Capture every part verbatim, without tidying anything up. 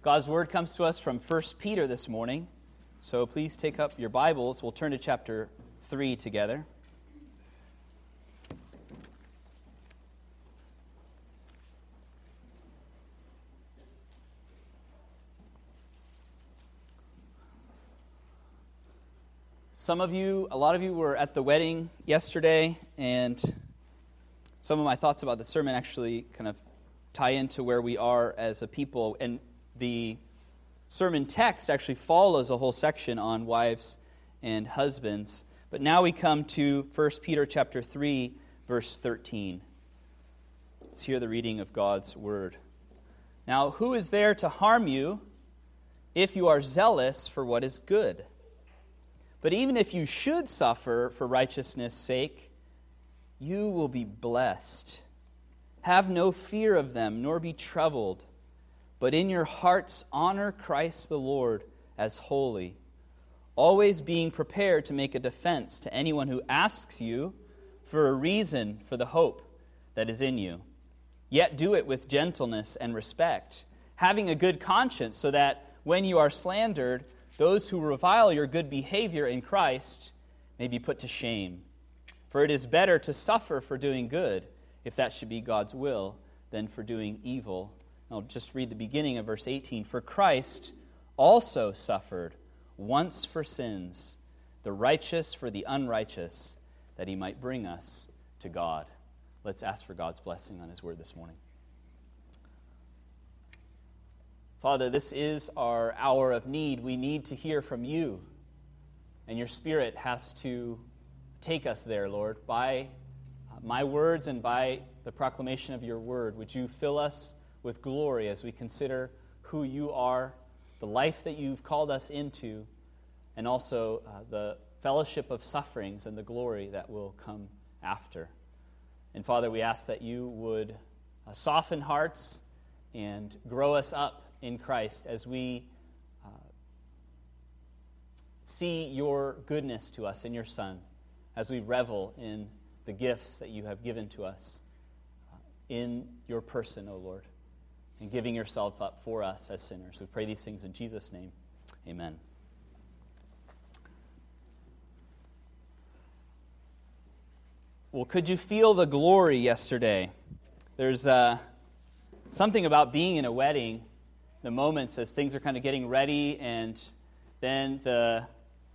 God's Word comes to us from First Peter this morning, so please take up your Bibles. We'll turn to chapter three together. Some of you, a lot of you were at the wedding yesterday, and some of my thoughts about the sermon actually kind of tie into where we are as a people. And the sermon text actually follows a whole section on wives and husbands. But now we come to First Peter chapter three, verse thirteen. Let's hear the reading of God's word. Now, who is there to harm you if you are zealous for what is good? But even if you should suffer for righteousness' sake, you will be blessed. Have no fear of them, nor be troubled, but in your hearts honor Christ the Lord as holy, always being prepared to make a defense to anyone who asks you for a reason for the hope that is in you. Yet do it with gentleness and respect, having a good conscience, so that when you are slandered, those who revile your good behavior in Christ may be put to shame. For it is better to suffer for doing good, if that should be God's will, than for doing evil. I'll just read the beginning of verse eighteen. For Christ also suffered once for sins, the righteous for the unrighteous, that he might bring us to God. Let's ask for God's blessing on his word this morning. Father, this is our hour of need. We need to hear from you, and your Spirit has to take us there, Lord, by my words and by the proclamation of your word. Would you fill us with glory as we consider who you are, the life that you've called us into, and also uh, the fellowship of sufferings and the glory that will come after. And Father, we ask that you would uh, soften hearts and grow us up in Christ as we uh, see your goodness to us in your Son, as we revel in the gifts that you have given to us uh, in your person, O Lord, and giving yourself up for us as sinners. We pray these things in Jesus' name. Amen. Well, could you feel the glory yesterday? There's uh, something about being in a wedding, the moments as things are kind of getting ready, and then the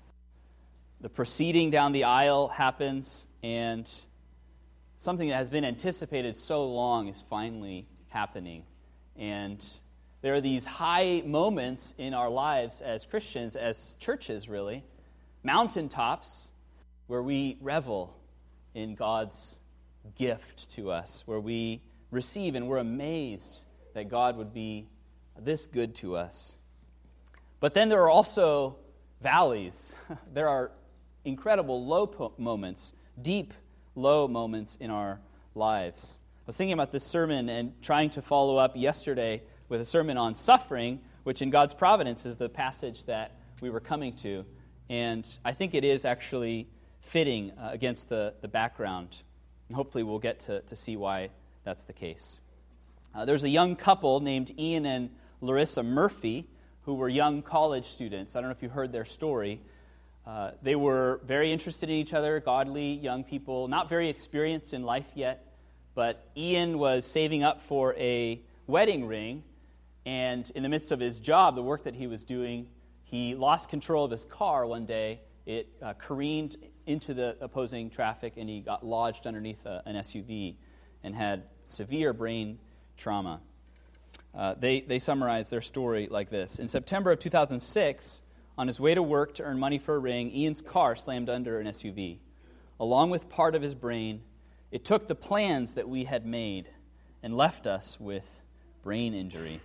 the proceeding down the aisle happens, and something that has been anticipated so long is finally happening. And there are these high moments in our lives as Christians, as churches really, mountaintops, where we revel in God's gift to us, where we receive and we're amazed that God would be this good to us. But then there are also valleys. There are incredible low po- moments, deep low moments in our lives. I was thinking about this sermon and trying to follow up yesterday with a sermon on suffering, which in God's providence is the passage that we were coming to. And I think it is actually fitting uh, against the, the background. And hopefully we'll get to, to see why that's the case. Uh, there's a young couple named Ian and Larissa Murphy who were young college students. I don't know if you heard their story. Uh, they were very interested in each other, godly young people, not very experienced in life yet, but Ian was saving up for a wedding ring, and in the midst of his job, the work that he was doing, he lost control of his car one day. It uh, careened into the opposing traffic, and he got lodged underneath a, an S U V and had severe brain trauma. Uh, they, they summarize their story like this. In September of two thousand six, on his way to work to earn money for a ring, Ian's car slammed under an S U V. Along with part of his brain, it took the plans that we had made and left us with brain injury.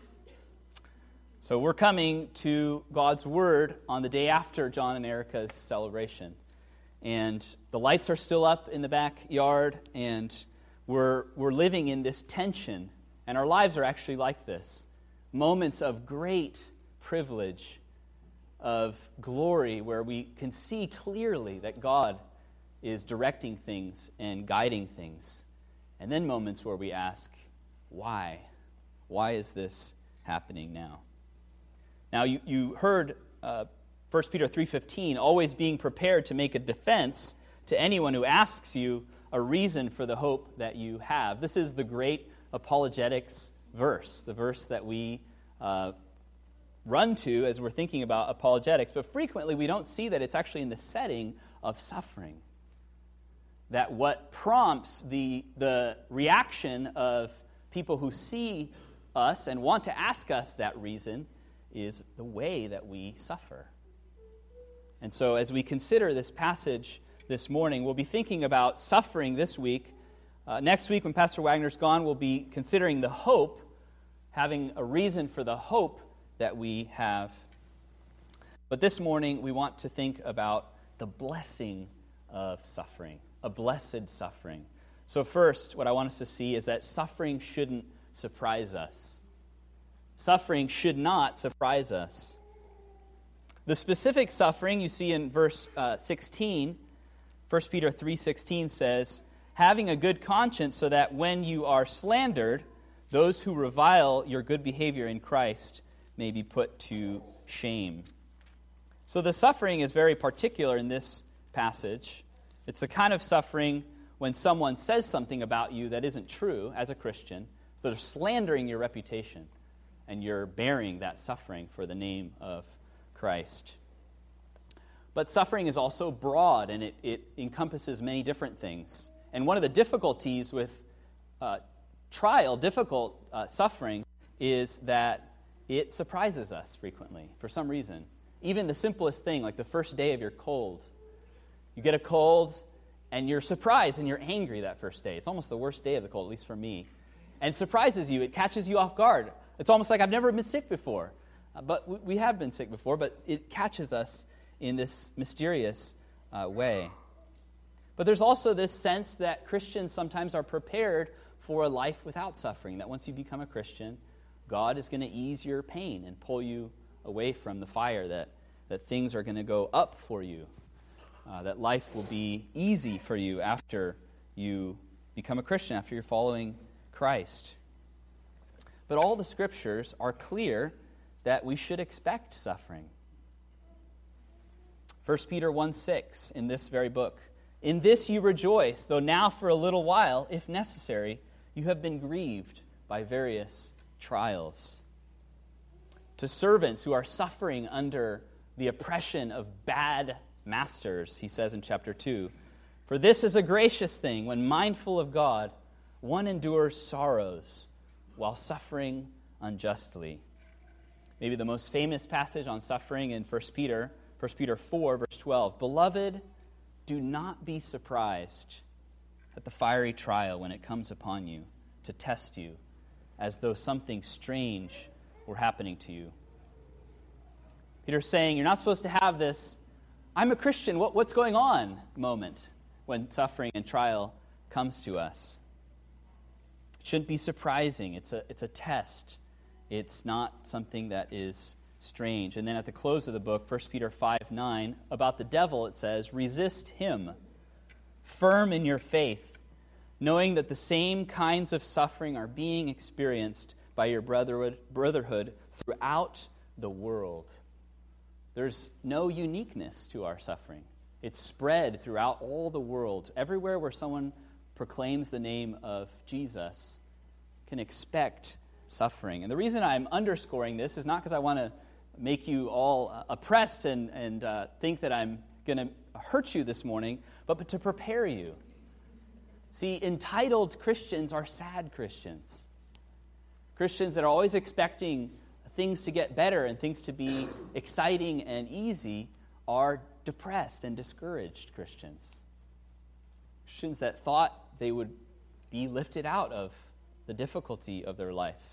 So we're coming to God's Word on the day after John and Erica's celebration. And the lights are still up in the backyard, and we're we're living in this tension. And our lives are actually like this. Moments of great privilege, of glory, where we can see clearly that God is directing things and guiding things. And then moments where we ask, why? Why is this happening now? Now, you, you heard uh, First Peter three fifteen, always being prepared to make a defense to anyone who asks you a reason for the hope that you have. This is the great apologetics verse, the verse that we uh, run to as we're thinking about apologetics. But frequently we don't see that it's actually in the setting of suffering. That what prompts the, the reaction of people who see us and want to ask us that reason is the way that we suffer. And so as we consider this passage this morning, we'll be thinking about suffering this week. Uh, next week, when Pastor Wagner's gone, we'll be considering the hope, having a reason for the hope that we have. But this morning, we want to think about the blessing of suffering, a blessed suffering. So first, what I want us to see is that suffering shouldn't surprise us. Suffering should not surprise us. The specific suffering you see in verse uh, sixteen, First Peter three sixteen says, having a good conscience so that when you are slandered, those who revile your good behavior in Christ may be put to shame. So the suffering is very particular in this passage. It's the kind of suffering when someone says something about you that isn't true as a Christian. They're slandering your reputation, and you're bearing that suffering for the name of Christ. But suffering is also broad, and it, it encompasses many different things. And one of the difficulties with uh, trial, difficult uh, suffering, is that it surprises us frequently for some reason. Even the simplest thing, like the first day of your cold. You get a cold, and you're surprised, and you're angry that first day. It's almost the worst day of the cold, at least for me. And it surprises you. It catches you off guard. It's almost like I've never been sick before. Uh, but we, we have been sick before, but it catches us in this mysterious uh, way. But there's also this sense that Christians sometimes are prepared for a life without suffering, that once you become a Christian, God is going to ease your pain and pull you away from the fire, that, that things are going to go up for you, uh, that life will be easy for you after you become a Christian, after you're following Christ. But all the Scriptures are clear that we should expect suffering. First Peter one six, in this very book, in this you rejoice, though now for a little while, if necessary, you have been grieved by various trials. To servants who are suffering under the oppression of bad masters, he says in chapter two, for this is a gracious thing, when mindful of God, one endures sorrows while suffering unjustly. Maybe the most famous passage on suffering in First Peter, First Peter four, verse twelve. Beloved, do not be surprised at the fiery trial when it comes upon you to test you, as though something strange were happening to you. Peter's saying you're not supposed to have this, I'm a Christian, what, what's going on moment when suffering and trial comes to us. It shouldn't be surprising. It's a, it's a test. It's not something that is strange. And then at the close of the book, First Peter five nine, about the devil it says, resist him, firm in your faith, knowing that the same kinds of suffering are being experienced by your brotherhood, brotherhood throughout the world. There's no uniqueness to our suffering. It's spread throughout all the world. Everywhere where someone proclaims the name of Jesus can expect suffering. And the reason I'm underscoring this is not because I want to make you all uh, oppressed and, and uh, think that I'm going to hurt you this morning, but, but to prepare you. See, entitled Christians are sad Christians. Christians that are always expecting things to get better and things to be exciting and easy are depressed and discouraged Christians. Christians that thought they would be lifted out of the difficulty of their life.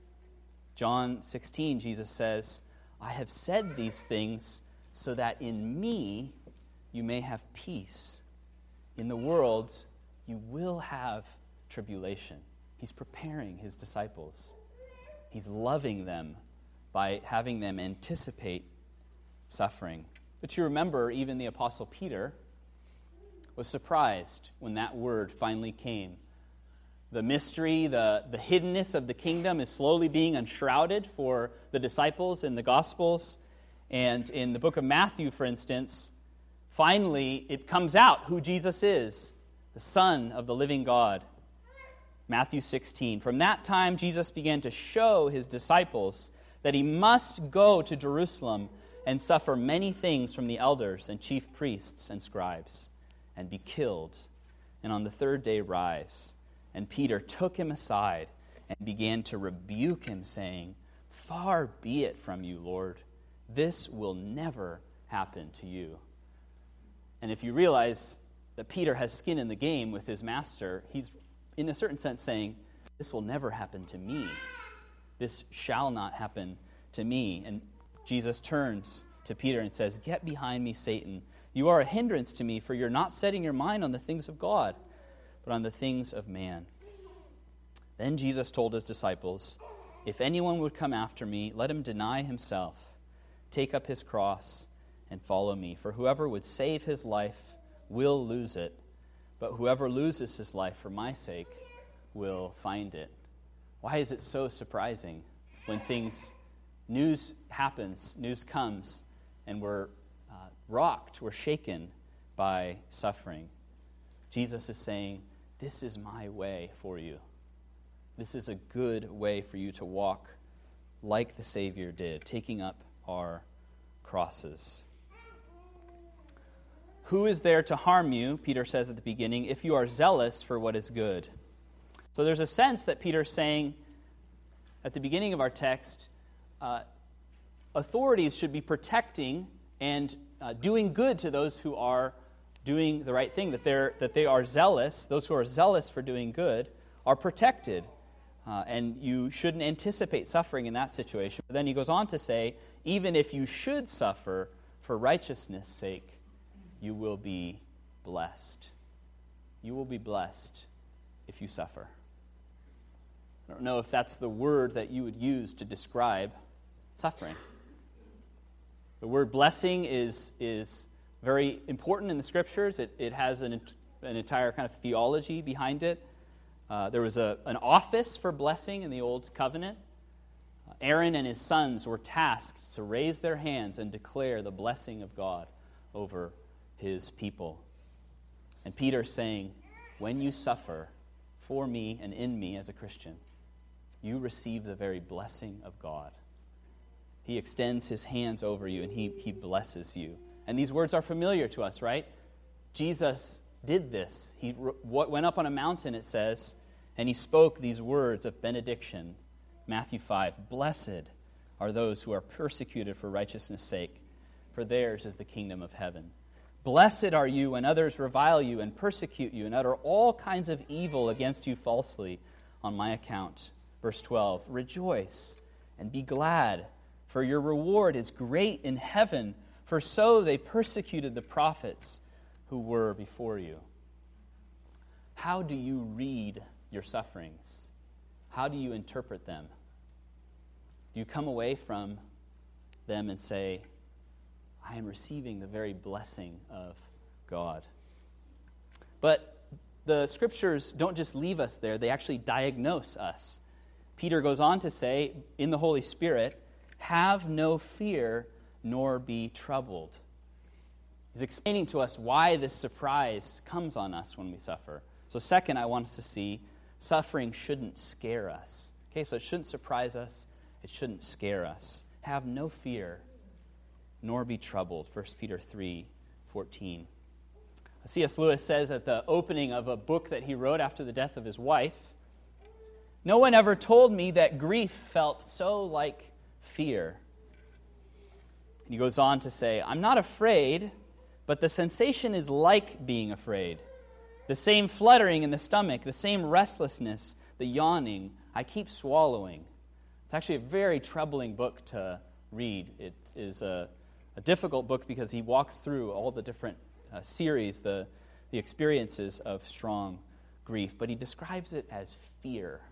John sixteen, Jesus says, I have said these things so that in me you may have peace. In the world you will have tribulation. He's preparing his disciples. He's loving them by having them anticipate suffering. But you remember, even the Apostle Peter was surprised when that word finally came. The mystery, the, the hiddenness of the kingdom is slowly being enshrouded for the disciples in the Gospels. And in the book of Matthew, for instance, finally it comes out who Jesus is, the Son of the living God. Matthew sixteen. From that time, Jesus began to show his disciples that he must go to Jerusalem and suffer many things from the elders and chief priests and scribes, and be killed, and on the third day rise. And Peter took him aside and began to rebuke him, saying, "Far be it from you, Lord. This will never happen to you." And if you realize that Peter has skin in the game with his master, he's in a certain sense saying, this will never happen to me. This shall not happen to me. And Jesus turns to Peter and says, "Get behind me, Satan. You are a hindrance to me, for you're not setting your mind on the things of God, but on the things of man." Then Jesus told his disciples, "If anyone would come after me, let him deny himself, take up his cross, and follow me. For whoever would save his life will lose it, but whoever loses his life for my sake will find it." Why is it so surprising when things, news happens, news comes, and we're uh, rocked, we're shaken by suffering? Jesus is saying, this is my way for you. This is a good way for you to walk like the Savior did, taking up our crosses. Who is there to harm you, Peter says at the beginning, if you are zealous for what is good? So there's a sense that Peter's saying at the beginning of our text, uh, authorities should be protecting and uh, doing good to those who are doing the right thing, that they're that they are zealous. Those who are zealous for doing good are protected, uh, and you shouldn't anticipate suffering in that situation. But then he goes on to say, even if you should suffer for righteousness' sake, you will be blessed. You will be blessed if you suffer. I don't know if that's the word that you would use to describe suffering. The word blessing is is very important in the Scriptures. It, it has an, an entire kind of theology behind it. Uh, there was a, an office for blessing in the Old Covenant. Uh, Aaron and his sons were tasked to raise their hands and declare the blessing of God over his people. And Peter's saying, when you suffer for me and in me as a Christian, you receive the very blessing of God. He extends his hands over you and he, he blesses you. And these words are familiar to us, right? Jesus did this. He went up on a mountain, it says, and he spoke these words of benediction. Matthew five, "Blessed are those who are persecuted for righteousness' sake, for theirs is the kingdom of heaven. Blessed are you when others revile you and persecute you and utter all kinds of evil against you falsely on my account." Verse twelve, "Rejoice and be glad, for your reward is great in heaven, for so they persecuted the prophets who were before you." How do you read your sufferings? How do you interpret them? Do you come away from them and say, I am receiving the very blessing of God? But the Scriptures don't just leave us there, they actually diagnose us. Peter goes on to say, in the Holy Spirit, "Have no fear, nor be troubled." He's explaining to us why this surprise comes on us when we suffer. So second, I want us to see suffering shouldn't scare us. Okay, so it shouldn't surprise us. It shouldn't scare us. Have no fear, nor be troubled. First Peter three fourteen. C S Lewis says at the opening of a book that he wrote after the death of his wife, "No one ever told me that grief felt so like fear." He goes on to say, "I'm not afraid, but the sensation is like being afraid. The same fluttering in the stomach, the same restlessness, the yawning. I keep swallowing." It's actually a very troubling book to read. It is a, a difficult book because he walks through all the different uh, series, the, the experiences of strong grief. But he describes it as fear.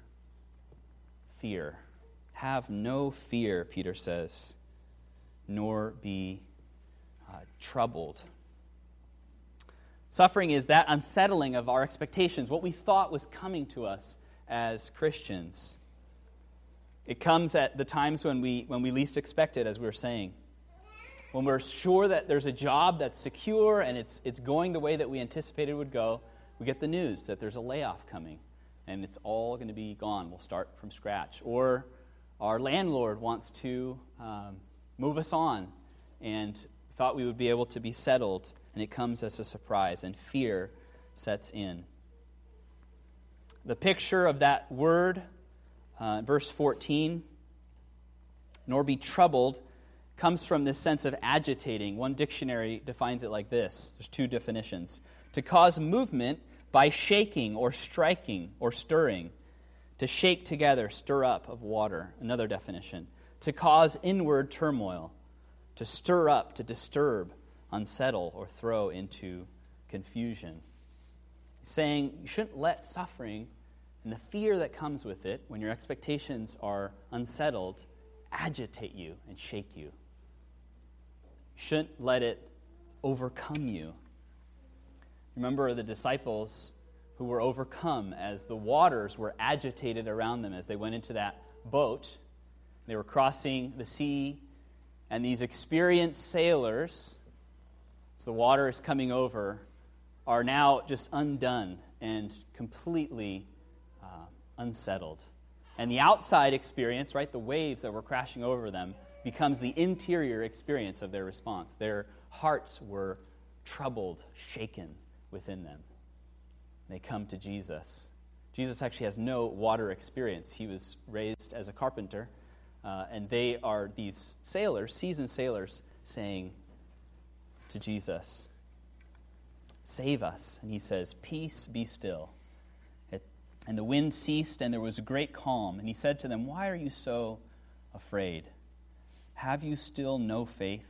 Fear. Have no fear, Peter says, nor be uh, troubled. Suffering is that unsettling of our expectations, what we thought was coming to us as Christians. It comes at the times when we when we least expect it, as we were saying. When we're sure that there's a job that's secure and it's it's going the way that we anticipated it would go, we get the news that there's a layoff coming and it's all going to be gone. We'll start from scratch. Or our landlord wants to um, move us on, and we thought we would be able to be settled, and it comes as a surprise, and fear sets in. The picture of that word, uh, verse fourteen, nor be troubled, comes from this sense of agitating. One dictionary defines it like this. There's two definitions. To cause movement by shaking or striking or stirring. To shake together, stir up of water. Another definition. To cause inward turmoil. To stir up, to disturb, unsettle, or throw into confusion. He's saying you shouldn't let suffering and the fear that comes with it, when your expectations are unsettled, agitate you and shake you. You shouldn't let it overcome you. Remember the disciples who were overcome as the waters were agitated around them as they went into that boat. They were crossing the sea, and these experienced sailors, as the water is coming over, are now just undone and completely uh, unsettled. And the outside experience, right, the waves that were crashing over them, becomes the interior experience of their response. Their hearts were troubled, shaken within them. They come to Jesus. Jesus actually has no water experience. He was raised as a carpenter, uh, and they are these sailors, seasoned sailors, saying to Jesus, "Save us." And he says, "Peace, be still." It, and the wind ceased, and there was a great calm. And he said to them, "Why are you so afraid? Have you still no faith?"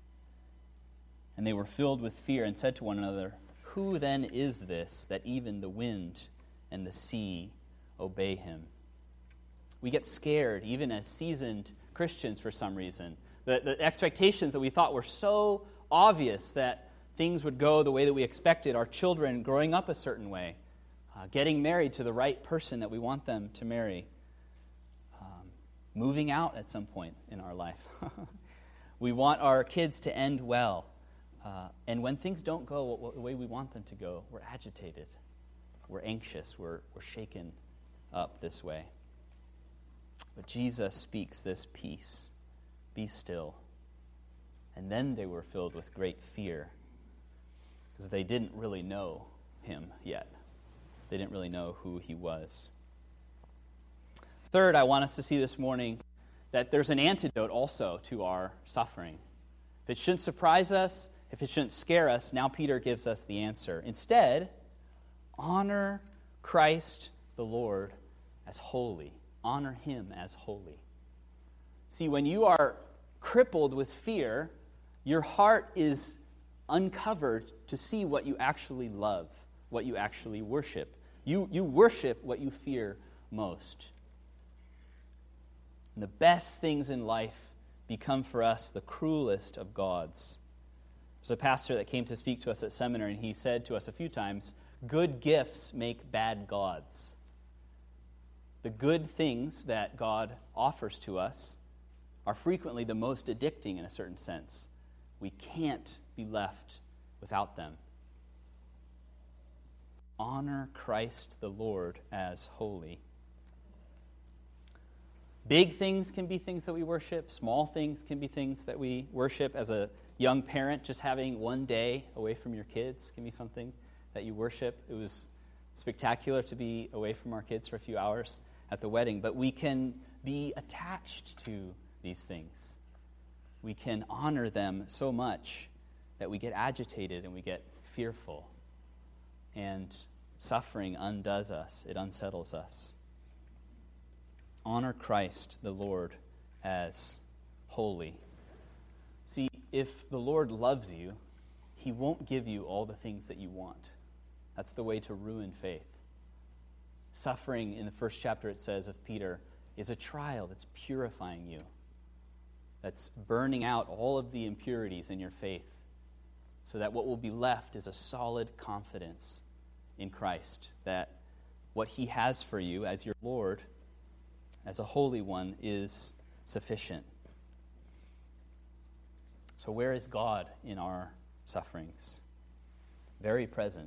And they were filled with fear and said to one another, "Who then is this that even the wind and the sea obey him?" We get scared, even as seasoned Christians, for some reason. The, the expectations that we thought were so obvious that things would go the way that we expected, our children growing up a certain way, uh, getting married to the right person that we want them to marry, um, moving out at some point in our life. We want our kids to end well. Uh, and when things don't go what, what, the way we want them to go, we're agitated, we're anxious, we're, we're shaken up this way. But Jesus speaks this peace, "Be still." And then they were filled with great fear because they didn't really know him yet. They didn't really know who he was. Third, I want us to see this morning that there's an antidote also to our suffering. If it shouldn't surprise us, if it shouldn't scare us, now Peter gives us the answer. Instead, honor Christ the Lord as holy. Honor him as holy. See, when you are crippled with fear, your heart is uncovered to see what you actually love, what you actually worship. You, you worship what you fear most. And the best things in life become for us the cruelest of gods. There's a pastor that came to speak to us at seminary, and he said to us a few times, "Good gifts make bad gods." The good things that God offers to us are frequently the most addicting in a certain sense. We can't be left without them. Honor Christ the Lord as holy. Big things can be things that we worship. Small things can be things that we worship. As a young parent, just having one day away from your kids can be something that you worship. It was spectacular to be away from our kids for a few hours at the wedding, but we can be attached to these things. We can honor them so much that we get agitated and we get fearful, and suffering undoes us. It unsettles us. Honor Christ the Lord as holy. See, if the Lord loves you, he won't give you all the things that you want. That's the way to ruin faith. Suffering, in the first chapter it says of Peter, is a trial that's purifying you, that's burning out all of the impurities in your faith, so that what will be left is a solid confidence in Christ, that what he has for you as your Lord, as a holy one, is sufficient. So where is God in our sufferings? Very present.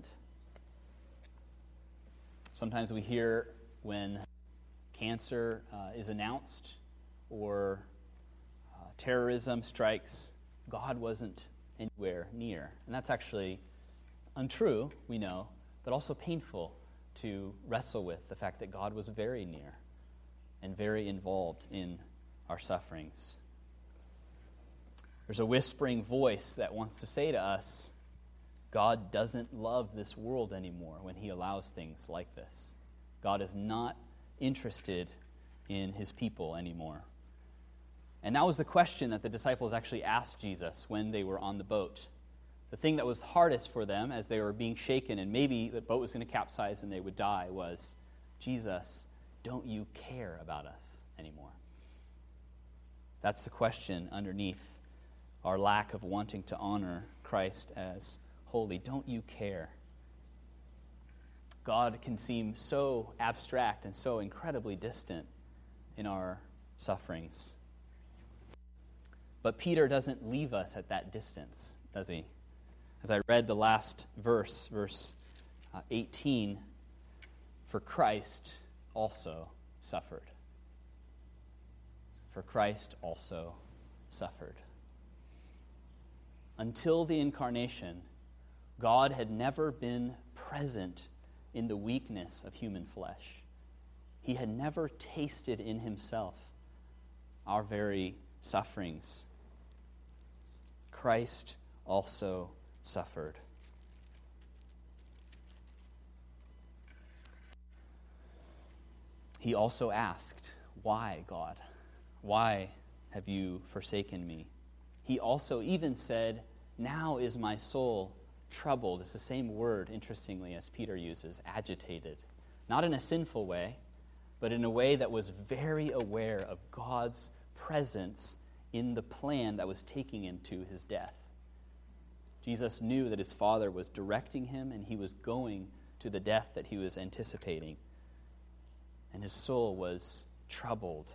Sometimes we hear when cancer uh, is announced or uh, terrorism strikes, God wasn't anywhere near. And that's actually untrue, we know, but also painful to wrestle with the fact that God was very near and very involved in our sufferings. There's a whispering voice that wants to say to us, God doesn't love this world anymore when he allows things like this. God is not interested in his people anymore. And that was the question that the disciples actually asked Jesus when they were on the boat. The thing that was hardest for them as they were being shaken and maybe the boat was going to capsize and they would die was, Jesus, don't you care about us anymore? That's the question underneath our lack of wanting to honor Christ as holy. Don't you care? God can seem so abstract and so incredibly distant in our sufferings. But Peter doesn't leave us at that distance, does he? As I read the last verse, verse uh, eighteen, for Christ also suffered. For Christ also suffered. Until the incarnation, God had never been present in the weakness of human flesh. He had never tasted in himself our very sufferings. Christ also suffered. He also asked, why, God? Why have you forsaken me? He also even said, now is my soul troubled. It's the same word, interestingly, as Peter uses, agitated. Not in a sinful way, but in a way that was very aware of God's presence in the plan that was taking him to his death. Jesus knew that his Father was directing him and he was going to the death that he was anticipating. And his soul was troubled.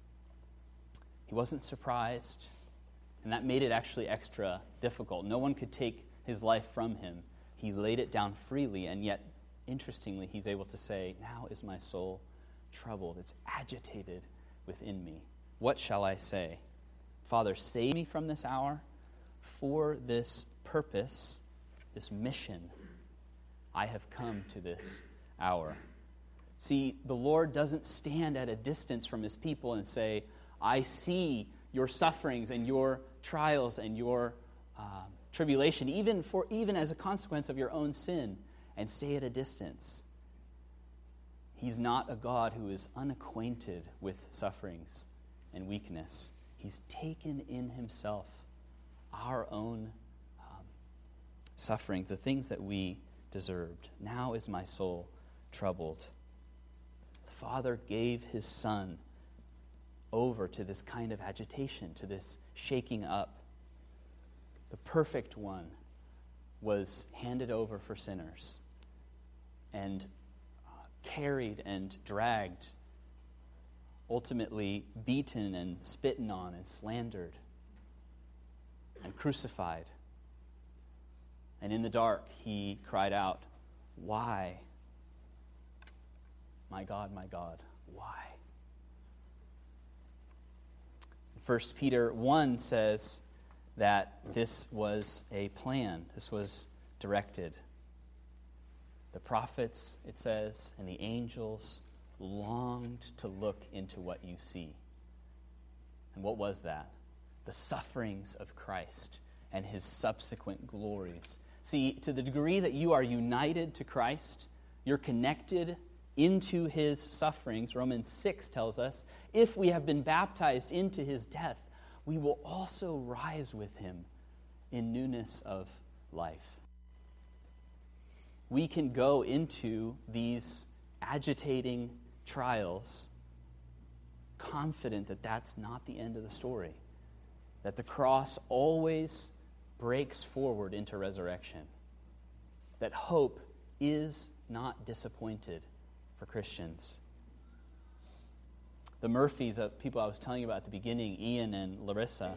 He wasn't surprised, and that made it actually extra difficult. No one could take his life from him. He laid it down freely, and yet, interestingly, he's able to say, now is my soul troubled. It's agitated within me. What shall I say? Father, save me from this hour. For this purpose, this mission, I have come to this hour. See, the Lord doesn't stand at a distance from his people and say, I see your sufferings and your trials and your um, tribulation, even for even as a consequence of your own sin, and stay at a distance. He's not a God who is unacquainted with sufferings and weakness. He's taken in himself our own um, sufferings, the things that we deserved. Now is my soul troubled. The Father gave his Son over to this kind of agitation, to this shaking up. The perfect one was handed over for sinners and uh, carried and dragged, ultimately beaten and spitten on and slandered and crucified. And in the dark, he cried out, why? My God, my God, why? First Peter one says that this was a plan. This was directed. The prophets, it says, and the angels longed to look into what you see. And what was that? The sufferings of Christ and his subsequent glories. See, to the degree that you are united to Christ, you're connected into his sufferings. Romans six tells us, if we have been baptized into his death, we will also rise with him in newness of life. We can go into these agitating trials confident that that's not the end of the story, that the cross always breaks forward into resurrection, that hope is not disappointed for Christians. The Murphys, uh, people I was telling you about at the beginning, Ian and Larissa,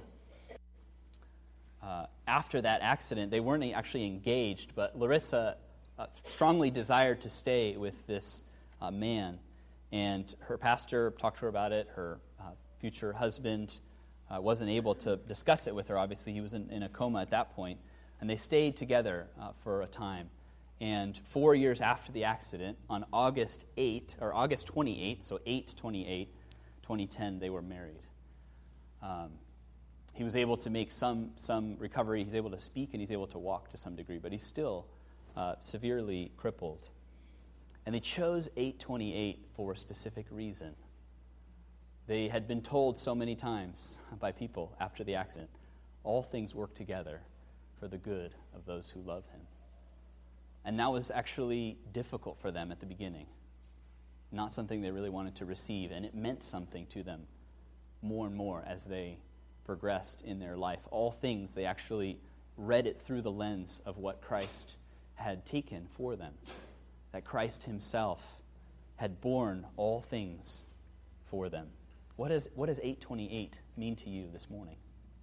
uh, after that accident, they weren't actually engaged, but Larissa uh, strongly desired to stay with this uh, man. And her pastor talked to her about it. Her uh, future husband uh, wasn't able to discuss it with her. Obviously, he was in, in a coma at that point. And they stayed together uh, for a time. And four years after the accident, on August eighth, or August twenty-eighth, so eight twenty-eight, twenty ten, they were married. Um, he was able to make some some recovery. He's able to speak and he's able to walk to some degree, but he's still uh, severely crippled. And they chose eight twenty-eight for a specific reason. They had been told so many times by people after the accident, all things work together for the good of those who love him. And that was actually difficult for them at the beginning. Not something they really wanted to receive, and it meant something to them more and more as they progressed in their life. All things, they actually read it through the lens of what Christ had taken for them. That Christ himself had borne all things for them. What does, what does eight twenty-eight mean to you this morning?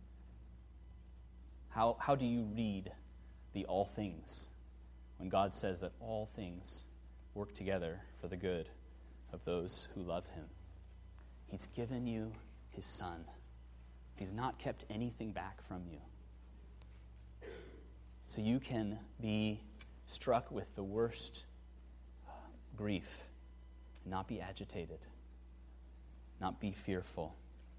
How, how do you read the all things when God says that all things work together for the good of those who love him? He's given you his Son. He's not kept anything back from you. So you can be struck with the worst grief, not be agitated, not be fearful.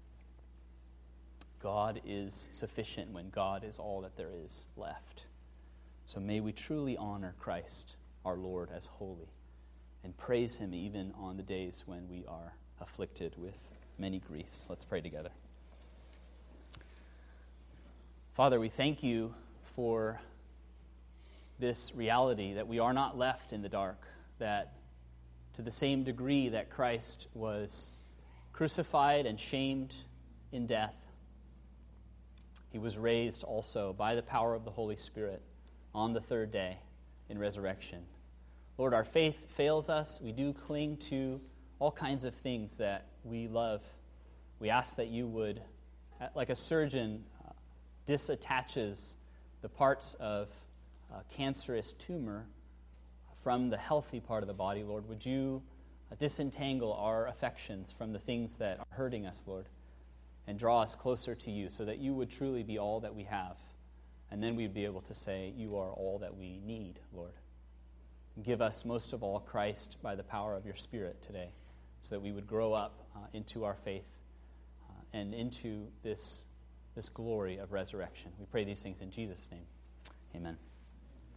God is sufficient when God is all that there is left. So may we truly honor Christ, our Lord, as holy, and praise him even on the days when we are afflicted with many griefs. Let's pray together. Father, we thank you for this reality that we are not left in the dark, that to the same degree that Christ was crucified and shamed in death, he was raised also by the power of the Holy Spirit on the third day in resurrection. Lord, our faith fails us. We do cling to all kinds of things that we love. We ask that you would, like a surgeon uh, disattaches the parts of a cancerous tumor from the healthy part of the body, Lord, would you uh, disentangle our affections from the things that are hurting us, Lord, and draw us closer to you so that you would truly be all that we have. And then we'd be able to say, you are all that we need, Lord. Give us most of all Christ by the power of your Spirit today so that we would grow up uh, into our faith uh, and into this, this glory of resurrection. We pray these things in Jesus' name. Amen.